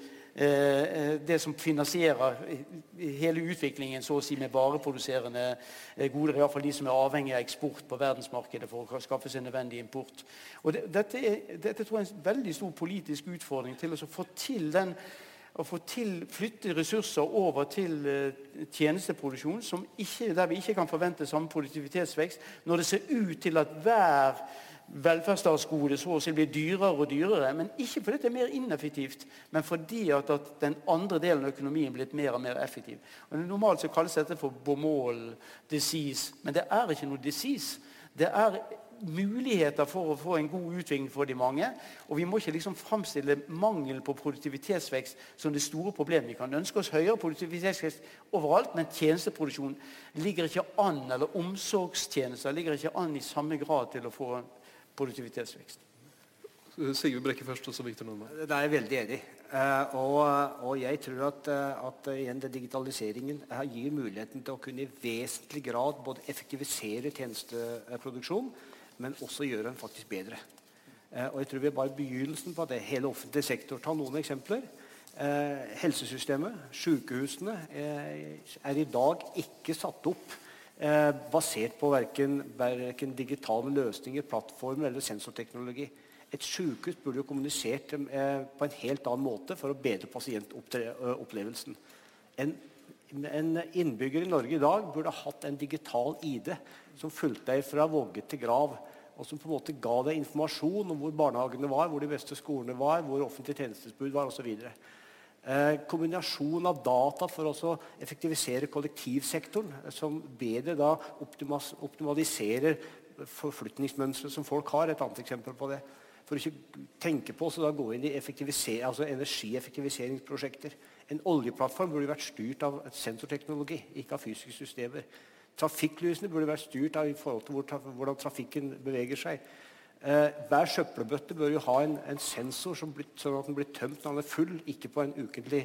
det som finansierer hele utviklingen, så å si med vareproduserende goder, I hvert fall de som avhengig av eksport på verdensmarkedet for å skaffe seg nødvendig import. Og dette tror jeg en veldig stor politisk utfordring til å få til flytte ressurser over til tjenesteproduksjon der vi ikke kan forvente samme produktivitetsvekst, når det ser ut til at hver velferdsstatsgode så å si blir dyrere og dyrere, men ikke fordi det er mer ineffektivt, men fordi at den andre delen av økonomien blir mer og mer effektiv. Og normalt så kalles dette for Baumol disease, men det ikke noe disease. Det muligheter for å få en god utvikling for de mange, og vi må ikke liksom framstille mangel på produktivitetsvekst som det store problemet. Vi kan ønske oss høyere produktivitetsvekst overalt, men tjenesteproduksjon ligger ikke an, eller omsorgstjenester ligger ikke an i samme grad til å få produktivitetsvekst. Sigve Brekke først, og så Victor Norman. Det jeg veldig enig. Og jeg tror at igjen digitaliseringen gir muligheten til å kunne i vesentlig grad både effektivisere tjenesteproduksjon, men også gjøre den faktisk bedre. Og jeg tror vi bare begynnelsen på det. Hele offentlig sektor. Ta noen eksempler. Helsesystemet, sykehusene i dag ikke satt opp basert på hverken digitale løsninger, plattformer eller sensorteknologi. Et sykehus burde jo kommunisert på en helt annen måte for å bedre pasientopplevelsen. En innbygger i Norge i dag burde ha hatt en digital ID som fulgte deg fra vogge til grav, og som på en måte ga deg informasjon om hvor barnehagene var, hvor de beste skolene var, hvor offentlige tjenestesbud var, og så videre. Kombinasjon av data for å effektivisere kollektivsektoren, som bedre da optimaliserer forflytningsmønstre som folk har, et annet eksempel på det. For ikke tenke på, så da gå inn i energieffektiviseringsprosjekter. En oljeplattform burde vært styrt av sensorteknologi, ikke av fysiske systemer. Trafikklysene burde vært styrt av i forhold til hvordan trafikken beveger seg. Hver søppelbøtte bør jo ha en sensor sånn at den blir tømt når den full, ikke på en ukentlig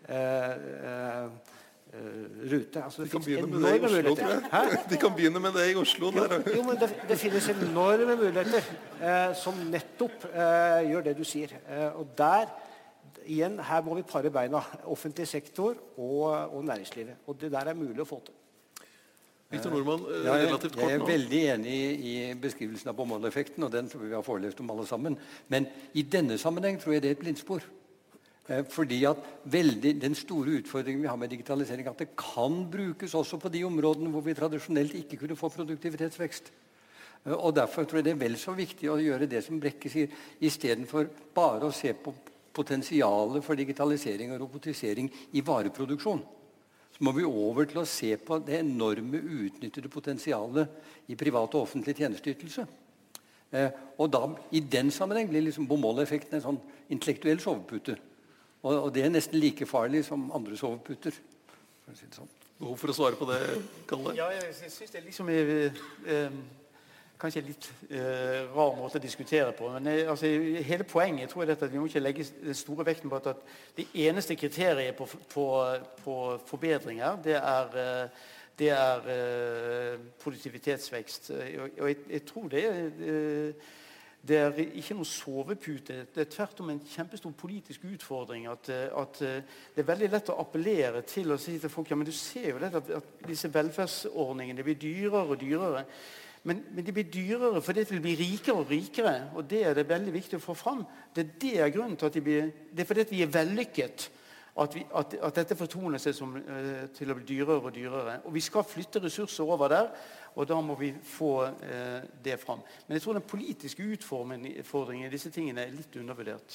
rute. Altså, de kan begynne med det i Oslo, tror jeg. De kan begynne med det i Oslo. Jo, men det finnes enorme muligheter som nettopp gjør det du sier. Og igjen, her må vi pare beina. Offentlig sektor og næringslivet. Og det der mulig å få til. Victor Norman, relativt kort nå. Jeg veldig enig i beskrivelsen av Baumol-effekten, og den tror vi har forelest om alle sammen. Men i denne sammenheng tror jeg det et blindspor. Fordi at den store utfordringen vi har med digitalisering, at det kan brukes også på de områdene hvor vi tradisjonelt ikke kunne få produktivitetsvekst. Og derfor tror jeg det vel så viktig å gjøre det som Brekke sier, I stedet for bare å se på potensialet for digitalisering og robotisering I vareproduksjon. Så må vi over til å se på det enorme utnyttede potensialet I privat og offentlig tjenesteytelse. Og da, I den sammenheng blir liksom bommåleffekten en sånn intellektuell sovepute. Og det nesten like farlig som andre soveputer. For å si det sånn. Behov for å svare på det, Kalle? Ja, jeg synes det liksom kanskje en litt rar måte å diskutere på, men altså, hele poenget tror jeg at vi må ikke legge den store vekten på at det eneste kriteriet på forbedringer, det er produktivitetsvekst. Og jeg tror det ikke noen sovepute, det tvert om en kjempestor politisk utfordring at det veldig lett å appellere til å si til folk, ja, men du ser jo dette, at disse velferdsordningene blir dyrere og dyrere, men de blir dyrere fordi de blir rikere og rikere, og det det veldig viktig å få fram. Det grunnen til at det fordi vi vellykket at dette fortoner seg til å bli dyrere og dyrere. Og vi skal flytte ressurser over der, og da må vi få det fram. Men jeg tror den politiske utfordringen I disse tingene litt undervurdert.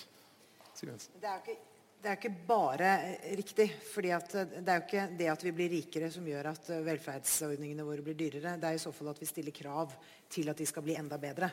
Det ikke bare riktig, fordi det jo ikke det at vi blir rikere som gjør at velferdsordningene våre blir dyrere. Det I så fall at vi stiller krav til at de skal bli enda bedre.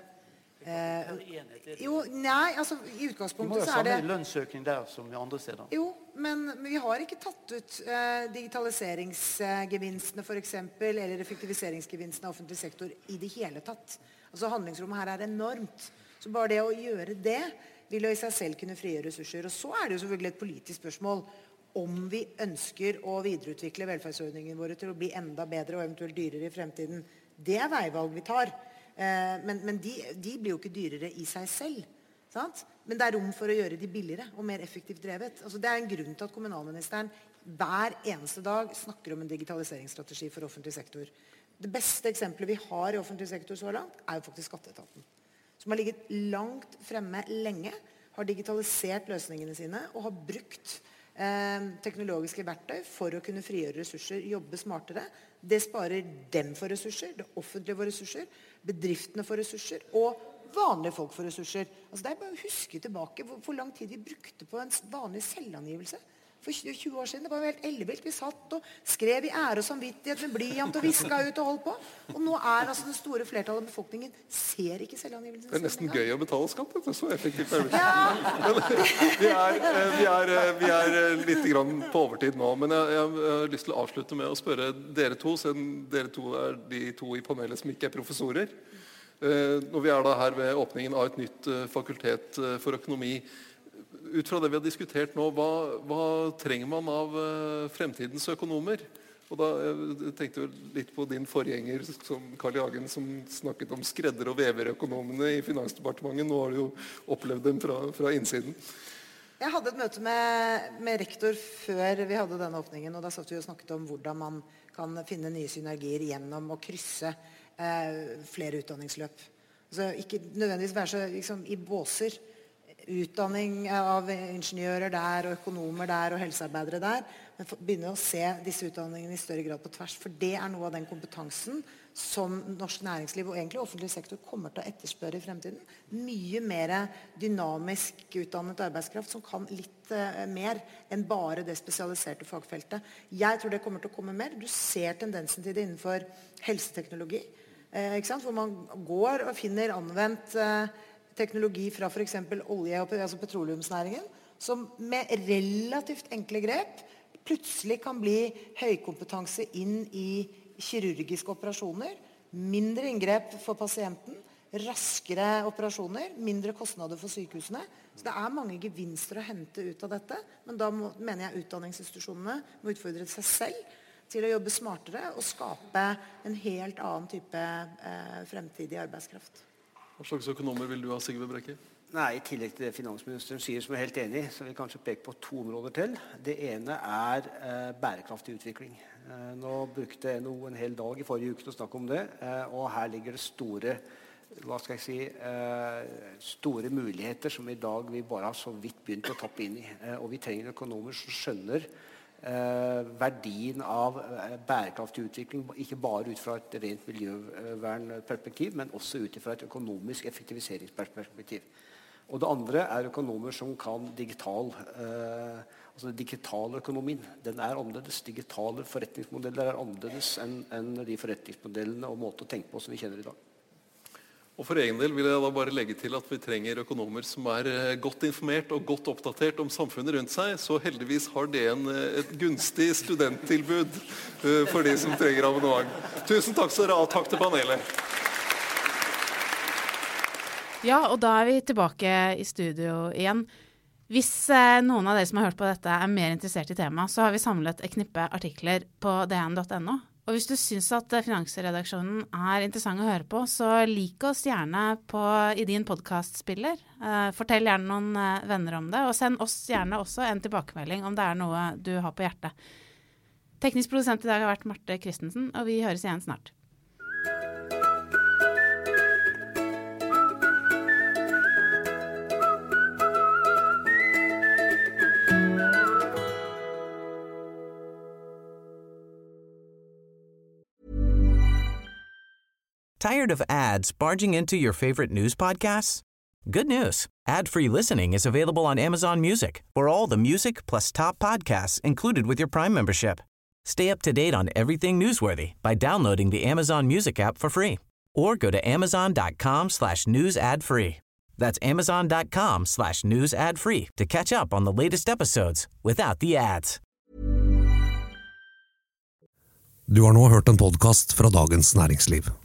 Jo, nei, altså I utgangspunktet så det... Vi må jo ha samme lønnsøkning der som I andre steder. Jo, men vi har ikke tatt ut digitaliseringsgevinstene for eksempel, eller effektiviseringsgevinstene av offentlig sektor I det hele tatt. Altså handlingsrommet her enormt. Så bare det å gjøre det, vil jo I seg selv kunne frigjøre ressurser. Og så det jo selvfølgelig et politisk spørsmål om vi ønsker å videreutvikle velferdsordningene våre til å bli enda bedre og eventuelt dyrere I fremtiden. Det veivalg vi tar. Men de blir jo ikke dyrere I seg selv. Sant? Men det rom for å gjøre de billigere og mer effektivt drevet. Altså, det en grunn til at kommunalministeren hver eneste dag snakker om en digitaliseringsstrategi for offentlig sektor. Det beste eksempelet vi har I offentlig sektor så langt jo faktisk skatteetaten. Som har ligget langt fremme lenge, har digitalisert løsningene sine og har brukt teknologiske verktøy for å kunne frigjøre ressurser, jobbe smartere. Det sparer dem for ressurser, det offentlige for ressurser, bedriftene for ressurser og vanlige folk for ressurser. Altså det bare å huske tilbake hvor lang tid vi brukte på en vanlig selvangivelse. For 20 år siden, det var jo helt ellevilt. Vi satt og skrev I ære og samvittighet med blyant og visket ut og holdt på. Og nå altså det store flertallet av befolkningen ser ikke selvangivelsen. Det nesten gøy å betale skatt, det så effektivt det vi litt grann på overtid nå, men jeg har lyst til å avslutte med å spørre dere to, siden dere to de to I panelet som ikke professorer. Når vi da her ved åpningen av et nytt fakultet for økonomi, ut fra det vi har diskutert nå, hva trenger man av fremtidens økonomer? Og da tenkte jeg litt på din forgjenger, som Carl I. Hagen, som snakket om skredder- og veverøkonomene I Finansdepartementet. Nå har du jo opplevd dem fra innsiden. Jeg hadde et møte med rektor før vi hadde denne åpningen, og da satt vi og snakket om hvordan man kan finne nye synergier gjennom å krysse flere utdanningsløp. Altså ikke nødvendigvis være så liksom, I båser, utdanning av ingeniører der, og økonomer der, og helsearbeidere der, men begynne å se disse utdanningene I større grad på tvers, for det noe av den kompetansen som norsk næringsliv og egentlig offentlig sektor kommer til å etterspørre I fremtiden. Mye mer dynamisk utdannet arbeidskraft som kan litt mer enn bare det spesialiserte fagfeltet. Jeg tror det kommer til å komme mer. Du ser tendensen til det innenfor helseteknologi, ikke sant? Hvor man går og finner anvendt teknologi fra for eksempel olje- altså petroleumsnæringen, som med relativt enkle grep plutselig kan bli høykompetanse inn I kirurgiske operasjoner, mindre inngrep for pasienten, raskere operasjoner, mindre kostnader for sykehusene. Så det mange gevinster å hente ut av dette, men da mener jeg utdanningsinstitusjonene må utfordre seg selv til å jobbe smartere og skape en helt annen type fremtidig arbeidskraft. Hva slags økonomer vil du ha, Sigve Brekke? Nei, I tillegg til det finansministeren sier, som helt enig, så vil jeg kanskje peke på 2 områder til. Det ene bærekraftig utvikling. Nå brukte NHO en hel dag I forrige uke til å snakke om det, og her ligger det store, hva skal jeg si, store muligheter som I dag vi bare har så vidt begynt å tappe inn I. Og vi trenger økonomer som skjønner verdien av bærekraftig utvikling, ikke bare ut fra et rent miljøvernperspektiv, men også ut fra et økonomisk effektiviseringsperspektiv. Og det andre økonomer som kan digitaløkonomien. Den annerledes. Digitale forretningsmodeller annerledes enn de forretningsmodellene og måter å tenke på som vi kjenner i dag. Og for egen del vil jeg da bare legge til at vi trenger økonomer som godt informert og godt oppdatert om samfunnet rundt seg, så heldigvis har det et gunstig studenttilbud for de som trenger abonnement. Tusen takk skal dere ha, takk til panelet. Ja, og da vi tilbake i studio igjen. Hvis noen av dere som har hørt på dette mer interessert i temaet, så har vi samlet et knippe artikler på dn.no. Og hvis du synes at Finansredaksjonen interessant å høre på, så lik oss gjerne i din podcastspiller. Fortell gjerne noen venner om det, og send oss gjerne også en tilbakemelding om det noe du har på hjertet. Teknisk produsent i dag har vært Marte Christensen, og vi høres igjen snart. Tired of ads barging into your favorite news podcasts? Good news. Ad-free listening is available on Amazon Music for all the music plus top podcasts included with your Prime membership. Stay up to date on everything newsworthy by downloading the Amazon Music app for free or go to amazon.com/news ad free. That's amazon.com/news ad free to catch up on the latest episodes without the ads. Du har nå hørt en podcast fra Dagens Næringsliv.